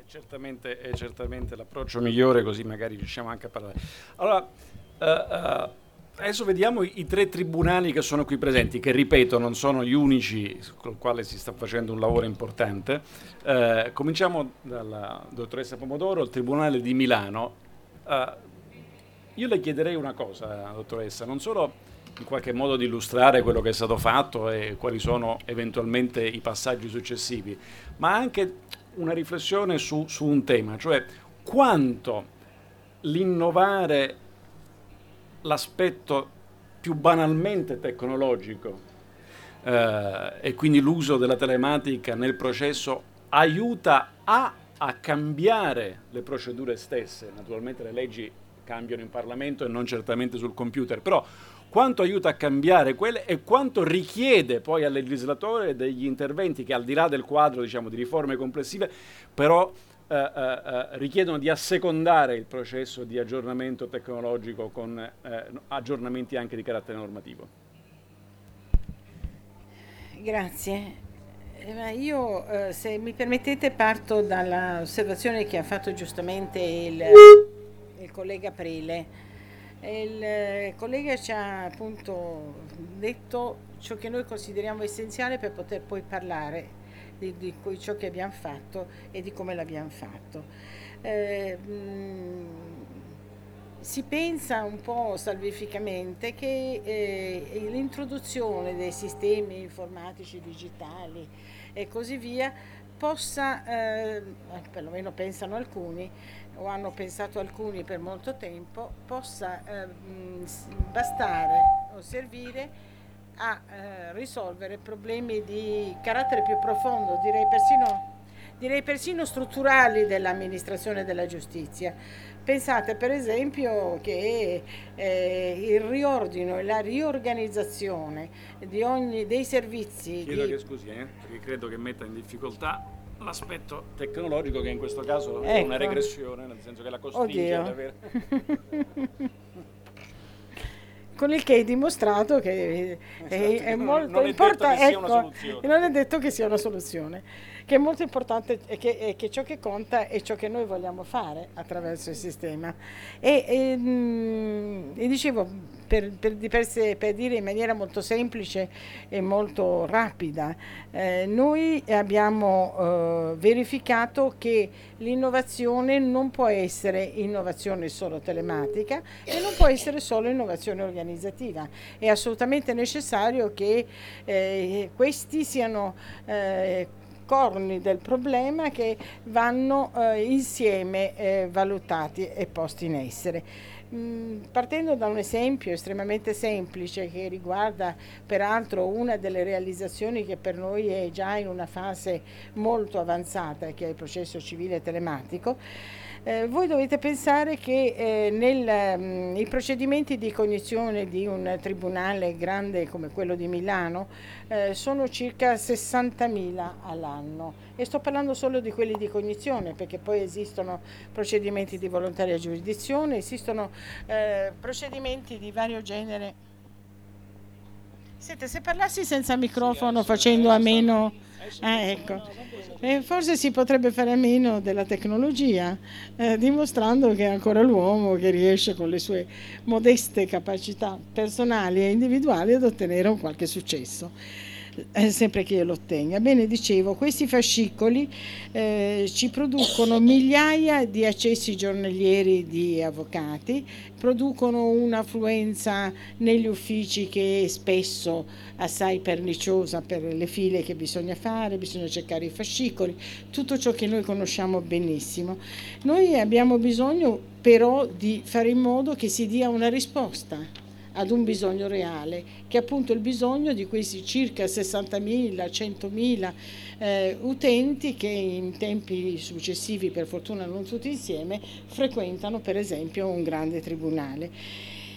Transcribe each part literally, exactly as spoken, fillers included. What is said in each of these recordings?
certamente, è certamente l'approccio migliore, così magari riusciamo anche a parlare. Allora, eh, eh, adesso vediamo i, i tre tribunali che sono qui presenti, che ripeto non sono gli unici con i quali si sta facendo un lavoro importante. Eh, cominciamo dalla dottoressa Pomodoro, il Tribunale di Milano. Eh, io le chiederei una cosa, dottoressa, non solo in qualche modo di illustrare quello che è stato fatto e quali sono eventualmente i passaggi successivi, ma anche una riflessione su, su un tema, cioè quanto l'innovare l'aspetto più banalmente tecnologico eh, e quindi l'uso della telematica nel processo aiuta a, a cambiare le procedure stesse. Naturalmente le leggi cambiano in Parlamento e non certamente sul computer, però quanto aiuta a cambiare quelle e quanto richiede poi al legislatore degli interventi che al di là del quadro, diciamo, di riforme complessive, però eh, eh, richiedono di assecondare il processo di aggiornamento tecnologico con eh, aggiornamenti anche di carattere normativo. Grazie. Eh, Io, eh, se mi permettete, parto dall'osservazione che ha fatto giustamente il, il collega Aprile. Il eh, collega ci ha appunto detto ciò che noi consideriamo essenziale per poter poi parlare di, di que- ciò che abbiamo fatto e di come l'abbiamo fatto. Eh, mh, si pensa un po' salvificamente che eh, l'introduzione dei sistemi informatici digitali e così via possa, eh, perlomeno pensano alcuni, o hanno pensato alcuni per molto tempo, possa eh, mh, s- bastare o servire a eh, risolvere problemi di carattere più profondo, direi persino, direi persino strutturali dell'amministrazione della giustizia. Pensate per esempio che eh, il riordino e la riorganizzazione di ogni, dei servizi Chiedo di... che scusi, eh, perché credo che metta in difficoltà l'aspetto tecnologico che in questo caso è una Ecco, regressione, nel senso che la costringe ad oddio. avere... Con il che è dimostrato che è, Esatto, è che non, molto non è detto che importante, sia una ecco, e soluzione. non è detto che sia una soluzione, che è molto importante e che, e che ciò che conta è ciò che noi vogliamo fare attraverso il sistema. E, e, mm, e dicevo, per, per, di per sé- per dire in maniera molto semplice e molto rapida, eh, noi abbiamo eh, verificato che l'innovazione non può essere innovazione solo telematica e non può essere solo innovazione organizzativa. È assolutamente necessario che eh, questi siano eh, corni del problema che vanno eh, insieme eh, valutati e posti in essere. Mm, Partendo da un esempio estremamente semplice che riguarda peraltro una delle realizzazioni che per noi è già in una fase molto avanzata, che è il processo civile telematico, eh, voi dovete pensare che eh, nel, mm, i procedimenti di cognizione di un tribunale grande come quello di Milano eh, sono circa sessantamila all'anno e sto parlando solo di quelli di cognizione, perché poi esistono procedimenti di volontaria giurisdizione, esistono eh, procedimenti di vario genere. Senta, se parlassi senza Sì, microfono adesso, facendo a adesso sta... meno... Adesso Ah, penso... No, ecco. no, va bene Eh, così. forse si potrebbe fare a meno della tecnologia, eh, dimostrando che è ancora l'uomo che riesce con le sue modeste capacità personali e individuali ad ottenere un qualche successo, eh, sempre che io lo ottenga. Bene, dicevo, questi fascicoli eh, ci producono migliaia di accessi giornalieri di avvocati, producono un'affluenza negli uffici che è spesso assai perniciosa per le file che bisogna fare, bisogna cercare i fascicoli, tutto ciò che noi conosciamo benissimo. Noi abbiamo bisogno però di fare in modo che si dia una risposta ad un bisogno reale, che è appunto il bisogno di questi circa sessantamila, centomila eh, utenti che in tempi successivi, per fortuna non tutti insieme, frequentano per esempio un grande tribunale.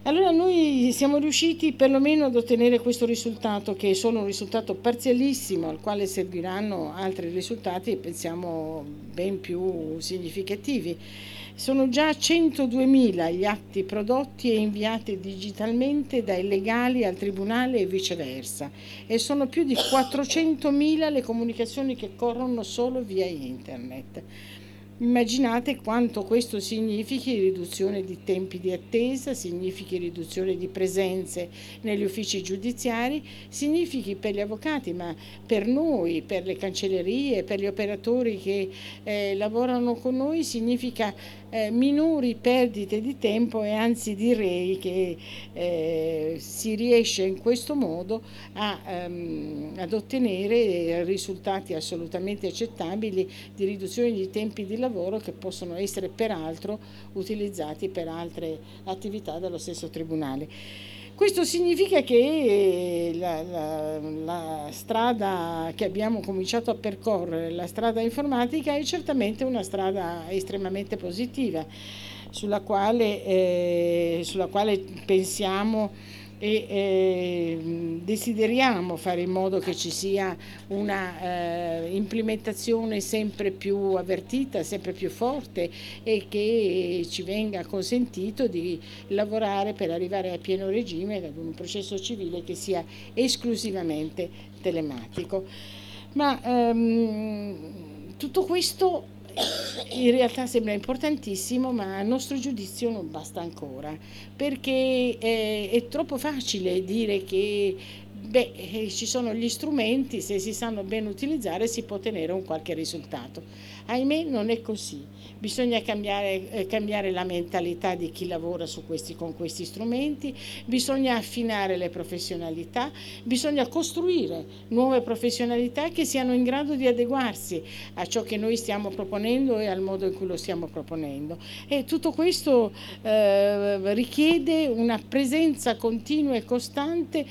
Allora noi siamo riusciti perlomeno ad ottenere questo risultato, che è solo un risultato parzialissimo, al quale seguiranno altri risultati e pensiamo ben più significativi. Sono già centoduemila gli atti prodotti e inviati digitalmente dai legali al tribunale e viceversa, e sono più di quattrocentomila le comunicazioni che corrono solo via internet. Immaginate quanto questo significhi riduzione di tempi di attesa, significhi riduzione di presenze negli uffici giudiziari, significhi per gli avvocati, ma per noi, per le cancellerie, per gli operatori che eh, lavorano con noi, significa eh, minori perdite di tempo, e anzi direi che eh, si riesce in questo modo a, um, ad ottenere risultati assolutamente accettabili di riduzione di tempi di lavoro, che possono essere peraltro utilizzati per altre attività dello stesso tribunale. Questo significa che la, la, la strada che abbiamo cominciato a percorrere, la strada informatica, è certamente una strada estremamente positiva, sulla quale, eh, sulla quale pensiamo e eh, desideriamo fare in modo che ci sia una eh, implementazione sempre più avvertita, sempre più forte, e che ci venga consentito di lavorare per arrivare a pieno regime ad un processo civile che sia esclusivamente telematico. Ma ehm, tutto questo in realtà sembra importantissimo, ma a nostro giudizio non basta ancora, perché è, è troppo facile dire che beh, ci sono gli strumenti, se si sanno ben utilizzare si può ottenere un qualche risultato. Ahimè non è così, bisogna cambiare, eh, cambiare la mentalità di chi lavora su questi, con questi strumenti, bisogna affinare le professionalità, bisogna costruire nuove professionalità che siano in grado di adeguarsi a ciò che noi stiamo proponendo e al modo in cui lo stiamo proponendo. E tutto questo eh, richiede una presenza continua e costante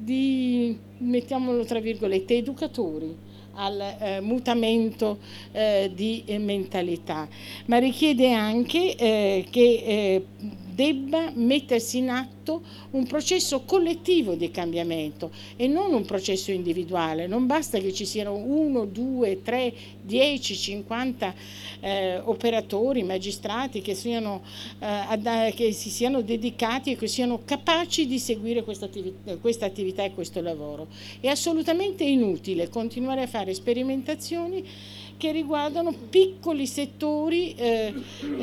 di, mettiamolo tra virgolette, educatori al eh, mutamento eh, di eh, mentalità, ma richiede anche eh, che eh, debba mettersi in atto un processo collettivo di cambiamento e non un processo individuale. Non basta che ci siano uno, due, tre, dieci, cinquanta eh, operatori, magistrati che, siano, eh, che si siano dedicati e che siano capaci di seguire questa attività, questa attività e questo lavoro. È assolutamente inutile continuare a fare sperimentazioni che riguardano piccoli settori eh,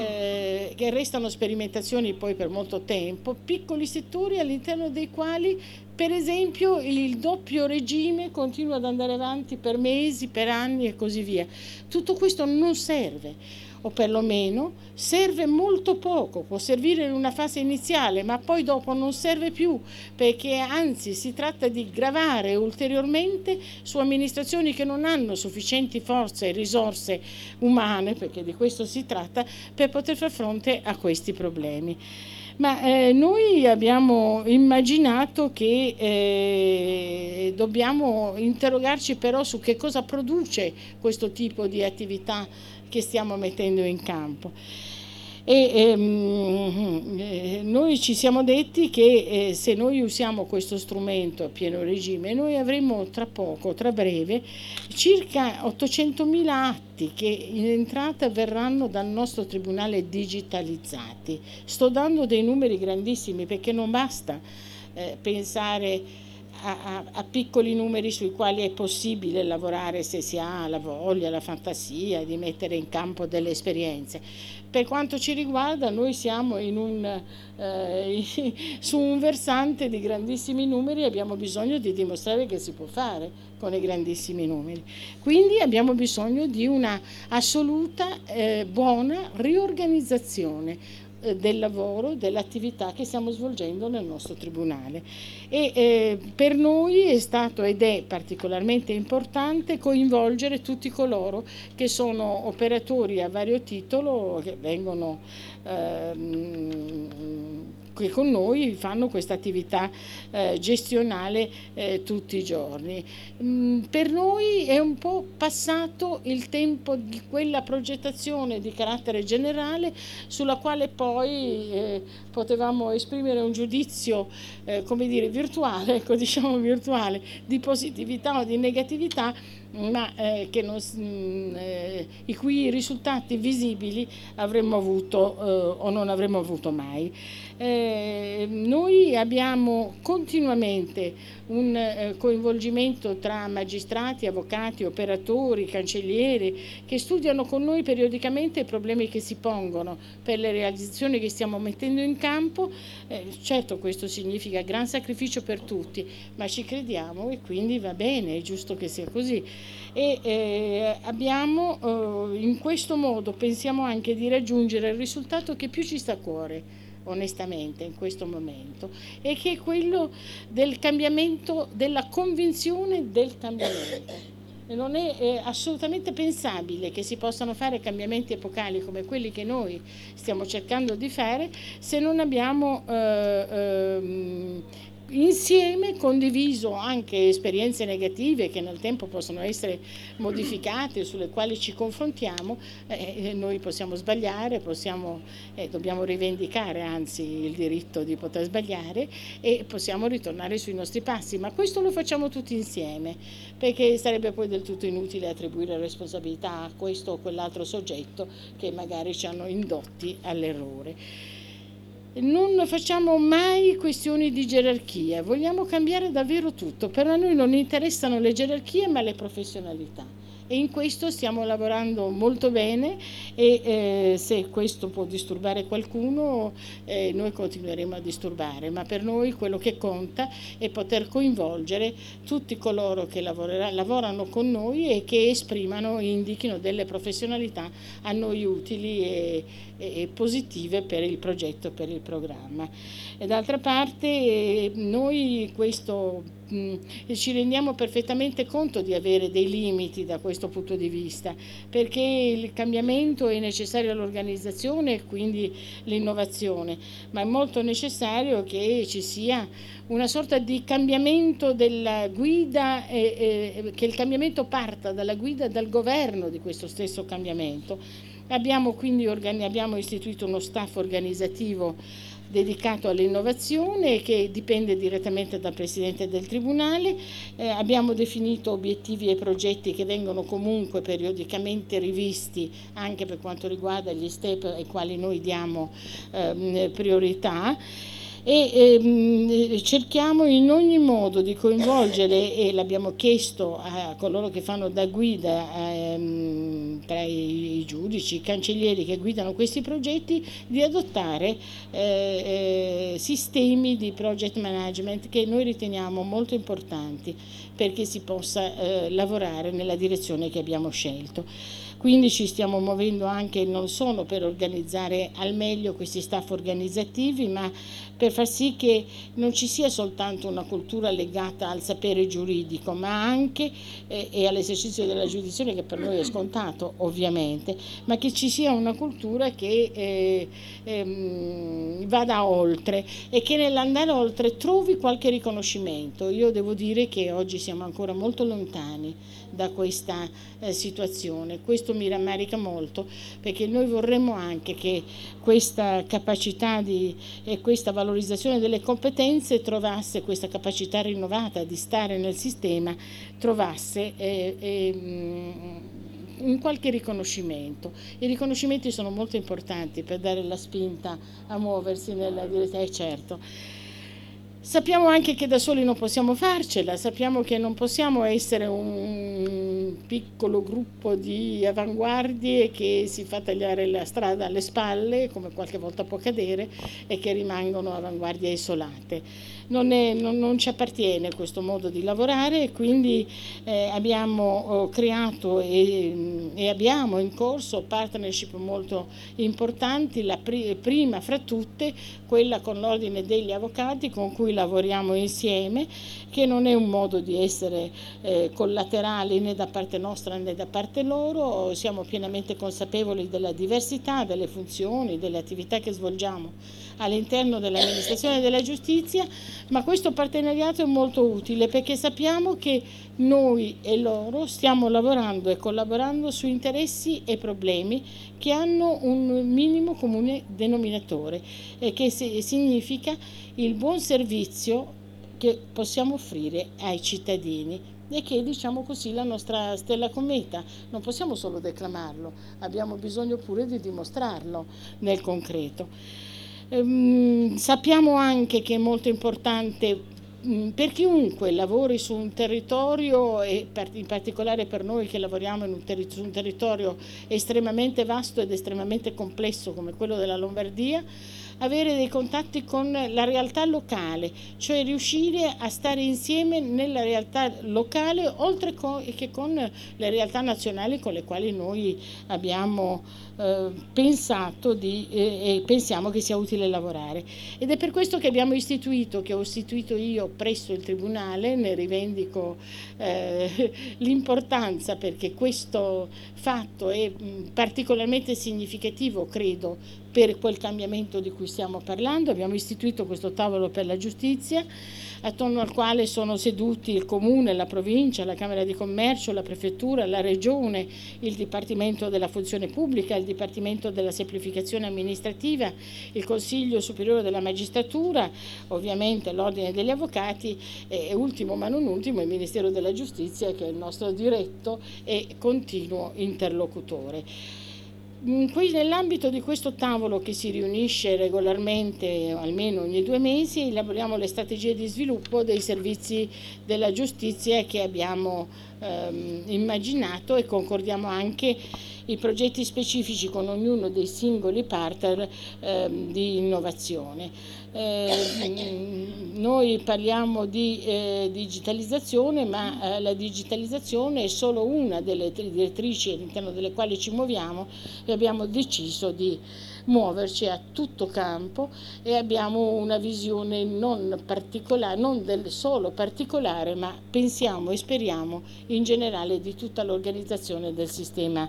eh, che restano sperimentazioni poi per molto tempo, piccoli settori all'interno dei quali per esempio il doppio regime continua ad andare avanti per mesi, per anni e così via. Tutto questo non serve, o perlomeno serve molto poco, può servire in una fase iniziale, ma poi dopo non serve più, perché anzi si tratta di gravare ulteriormente su amministrazioni che non hanno sufficienti forze e risorse umane, perché di questo si tratta, per poter far fronte a questi problemi. Ma eh, noi abbiamo immaginato che eh, dobbiamo interrogarci però su che cosa produce questo tipo di attività che stiamo mettendo in campo. E ehm, eh, noi ci siamo detti che eh, se noi usiamo questo strumento a pieno regime, noi avremo tra poco, tra breve, circa ottocentomila atti che in entrata verranno dal nostro tribunale digitalizzati. Sto dando dei numeri grandissimi, perché non basta eh, pensare A, a, a piccoli numeri sui quali è possibile lavorare se si ha la voglia, la fantasia di mettere in campo delle esperienze. Per quanto ci riguarda, noi siamo in un, eh, su un versante di grandissimi numeri e abbiamo bisogno di dimostrare che si può fare con i grandissimi numeri. Quindi abbiamo bisogno di una assoluta eh, buona riorganizzazione del lavoro, dell'attività che stiamo svolgendo nel nostro tribunale. E eh, per noi è stato ed è particolarmente importante coinvolgere tutti coloro che sono operatori a vario titolo, che vengono ehm, che con noi fanno questa attività eh, gestionale eh, tutti i giorni. Mm, per noi è un po' passato il tempo di quella progettazione di carattere generale sulla quale poi eh, potevamo esprimere un giudizio eh, come dire virtuale, ecco, diciamo virtuale, di positività o di negatività, ma eh, che non, eh, i cui risultati visibili avremmo avuto eh, o non avremmo avuto mai. Eh, noi abbiamo continuamente un eh, coinvolgimento tra magistrati, avvocati, operatori, cancellieri che studiano con noi periodicamente i problemi che si pongono per le realizzazioni che stiamo mettendo in campo. Eh, certo, questo significa gran sacrificio per tutti, ma ci crediamo e quindi va bene, è giusto che sia così. E eh, abbiamo eh, in questo modo pensiamo anche di raggiungere il risultato che più ci sta a cuore, onestamente, in questo momento, e che è quello del cambiamento, della convinzione del cambiamento. E non è eh, assolutamente pensabile che si possano fare cambiamenti epocali come quelli che noi stiamo cercando di fare se non abbiamo eh, ehm, insieme condiviso anche esperienze negative che nel tempo possono essere modificate, sulle quali ci confrontiamo. Eh, noi possiamo sbagliare, possiamo, eh, dobbiamo rivendicare anzi il diritto di poter sbagliare e possiamo ritornare sui nostri passi, ma questo lo facciamo tutti insieme, perché sarebbe poi del tutto inutile attribuire responsabilità a questo o quell'altro soggetto che magari ci hanno indotti all'errore. Non facciamo mai questioni di gerarchia, vogliamo cambiare davvero tutto, però a noi non interessano le gerarchie ma le professionalità. E in questo stiamo lavorando molto bene e eh, se questo può disturbare qualcuno eh, noi continueremo a disturbare, ma per noi quello che conta è poter coinvolgere tutti coloro che lavorano con noi e che esprimano e indichino delle professionalità a noi utili e, e, e positive per il progetto, per il programma. E d'altra parte eh, noi questo mh, ci rendiamo perfettamente conto di avere dei limiti da questo punto di vista, perché il cambiamento è necessario all'organizzazione e quindi l'innovazione, ma è molto necessario che ci sia una sorta di cambiamento della guida, e, e, che il cambiamento parta dalla guida e dal governo di questo stesso cambiamento. Abbiamo quindi organi- abbiamo istituito uno staff organizzativo dedicato all'innovazione che dipende direttamente dal Presidente del Tribunale. Eh, abbiamo definito obiettivi e progetti che vengono comunque periodicamente rivisti anche per quanto riguarda gli step ai quali noi diamo eh, priorità. E ehm, cerchiamo in ogni modo di coinvolgere, e l'abbiamo chiesto a coloro che fanno da guida ehm, tra i, i giudici, i cancellieri che guidano questi progetti, di adottare eh, eh, sistemi di project management che noi riteniamo molto importanti perché si possa eh, lavorare nella direzione che abbiamo scelto. Quindi ci stiamo muovendo anche non solo per organizzare al meglio questi staff organizzativi, ma per far sì che non ci sia soltanto una cultura legata al sapere giuridico, ma anche eh, e all'esercizio della giurisdizione, che per noi è scontato ovviamente, ma che ci sia una cultura che eh, ehm, vada oltre e che nell'andare oltre trovi qualche riconoscimento. Io devo dire che oggi siamo ancora molto lontani da questa eh, situazione. Questo mi rammarica molto, perché noi vorremmo anche che questa capacità di, e questa valorizzazione delle competenze trovasse, questa capacità rinnovata di stare nel sistema, trovasse eh, eh, un qualche riconoscimento. I riconoscimenti sono molto importanti per dare la spinta a muoversi nella direzione, eh, certo. Sappiamo anche che da soli non possiamo farcela, sappiamo che non possiamo essere un piccolo gruppo di avanguardie che si fa tagliare la strada alle spalle, come qualche volta può accadere, e che rimangono avanguardie isolate. Non, è, non, non ci appartiene questo modo di lavorare e quindi eh, abbiamo oh, creato e, e abbiamo in corso partnership molto importanti, la pri- prima fra tutte quella con l'Ordine degli Avvocati, con cui cui lavoriamo insieme, che non è un modo di essere eh, collaterali né da parte nostra né da parte loro. Siamo pienamente consapevoli della diversità delle funzioni, delle attività che svolgiamo all'interno dell'amministrazione della giustizia, ma questo partenariato è molto utile perché sappiamo che noi e loro stiamo lavorando e collaborando su interessi e problemi che hanno un minimo comune denominatore, e che significa il buon servizio che possiamo offrire ai cittadini, e che, diciamo così, la nostra stella cometa. Non possiamo solo declamarlo, abbiamo bisogno pure di dimostrarlo nel concreto. Ehm, sappiamo anche che è molto importante per chiunque lavori su un territorio, e in particolare per noi che lavoriamo in un terri- su un territorio estremamente vasto ed estremamente complesso come quello della Lombardia, avere dei contatti con la realtà locale, cioè riuscire a stare insieme nella realtà locale oltre co- che con le realtà nazionali con le quali noi abbiamo eh, pensato di, eh, e pensiamo che sia utile lavorare. Ed è per questo che abbiamo istituito, che ho istituito io presso il Tribunale, ne rivendico eh, l'importanza perché questo fatto è mh, particolarmente significativo, credo, per quel cambiamento di cui stiamo parlando. Abbiamo istituito questo tavolo per la giustizia, attorno al quale sono seduti il Comune, la Provincia, la Camera di Commercio, la Prefettura, la Regione, il Dipartimento della Funzione Pubblica, il Dipartimento della Semplificazione Amministrativa, il Consiglio Superiore della Magistratura, ovviamente l'Ordine degli Avvocati e, ultimo ma non ultimo, il Ministero della Giustizia, che è il nostro diretto e continuo interlocutore. Qui nell'ambito di questo tavolo, che si riunisce regolarmente almeno ogni due mesi, elaboriamo le strategie di sviluppo dei servizi della giustizia che abbiamo ehm, immaginato, e concordiamo anche i progetti specifici con ognuno dei singoli partner ehm, di innovazione. Eh, noi parliamo di eh, digitalizzazione, ma eh, la digitalizzazione è solo una delle direttrici all'interno delle quali ci muoviamo, e abbiamo deciso di muoverci a tutto campo, e abbiamo una visione non particolare, non del solo particolare, ma pensiamo e speriamo in generale di tutta l'organizzazione del sistema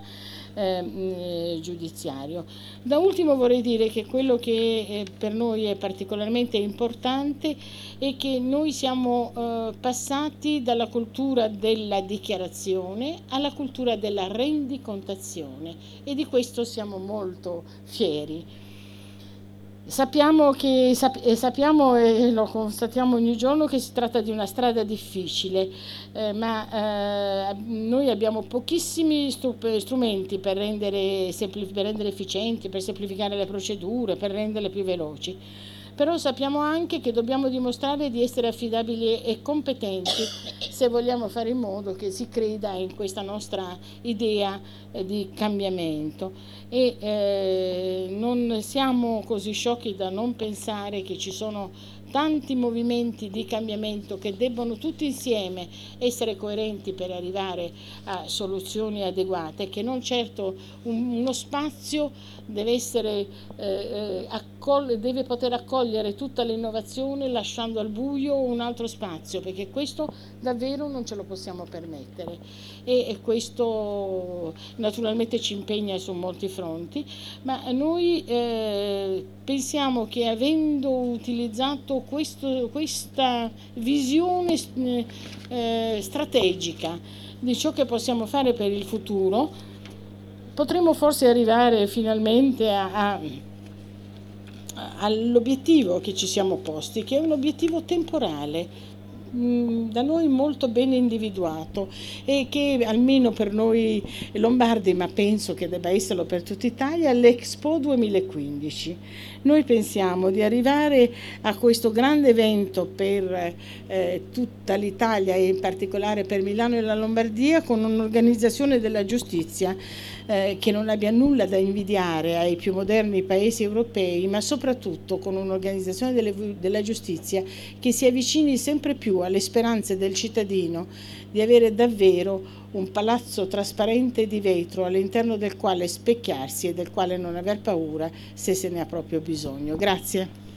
eh, giudiziario. Da ultimo vorrei dire che quello che eh, per noi è particolarmente importante è che noi siamo eh, passati dalla cultura della dichiarazione alla cultura della rendicontazione, e di questo siamo molto fieri. Sappiamo che, sap- sappiamo e lo constatiamo ogni giorno che si tratta di una strada difficile, eh, ma eh, noi abbiamo pochissimi stru- strumenti per rendere, sempli- per rendere efficienti, per semplificare le procedure, per renderle più veloci. Però sappiamo anche che dobbiamo dimostrare di essere affidabili e competenti se vogliamo fare in modo che si creda in questa nostra idea eh, di cambiamento, e eh, non siamo così sciocchi da non pensare che ci sono tanti movimenti di cambiamento che debbono tutti insieme essere coerenti per arrivare a soluzioni adeguate, che non certo un, uno spazio deve essere eh, accol- deve poter accogliere tutta l'innovazione lasciando al buio un altro spazio, perché questo davvero non ce lo possiamo permettere, e, e questo naturalmente ci impegna su molti fronti, ma noi eh, pensiamo che, avendo utilizzato questo, questa visione eh, strategica di ciò che possiamo fare per il futuro, potremo forse arrivare finalmente a, a, all'obiettivo che ci siamo posti, che è un obiettivo temporale, da noi molto ben individuato, e che almeno per noi lombardi, ma penso che debba esserlo per tutta Italia, l'Expo duemilaquindici. Noi pensiamo di arrivare a questo grande evento per eh, tutta l'Italia, e in particolare per Milano e la Lombardia, con un'organizzazione della giustizia eh, che non abbia nulla da invidiare ai più moderni paesi europei, ma soprattutto con un'organizzazione delle, della giustizia che si avvicini sempre più alle speranze del cittadino di avere davvero un palazzo trasparente di vetro all'interno del quale specchiarsi e del quale non aver paura se se ne ha proprio bisogno. Grazie.